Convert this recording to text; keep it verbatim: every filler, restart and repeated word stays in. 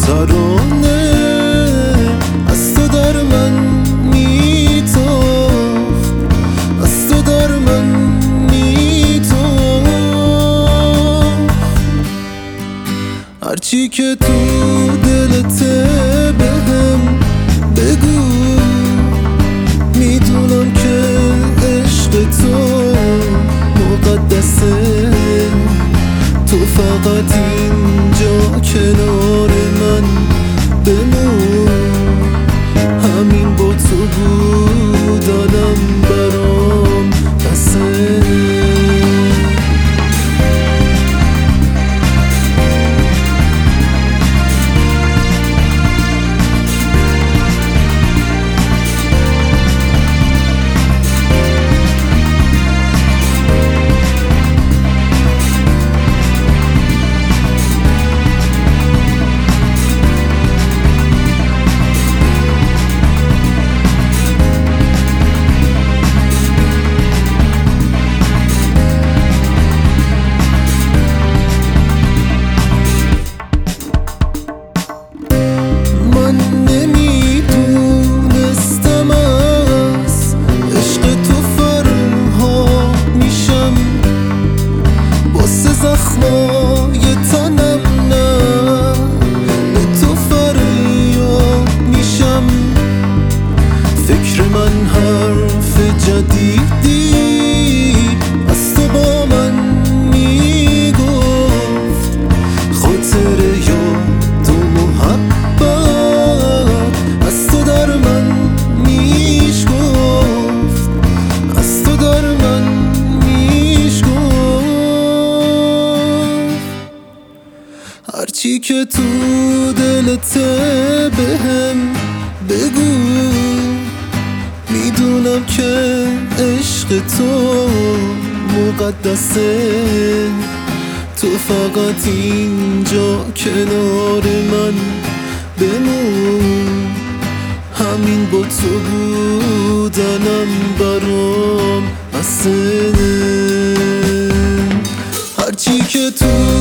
ترانه از تو در من میتافت، از تو در من میتافت. هرچی که تو دلته بهم بگو، میدونم که عشق تو مقدسه. تو فقط اینجا کنار من بمون، همین با تو بودنم برام بسه. زخمای تنم نه به تو فریاد میشم. فکر من حرف جدیدی از تو با من میگفت. خاطر یاد و محبت از تو در من میشگفت، از تو در من هرچی که تو دلته بهم بگو. میدونم که عشق تو مقدسه. تو فقط اینجا کنار من بمون، همین با تو بودنم برام بسه. هرچی که تو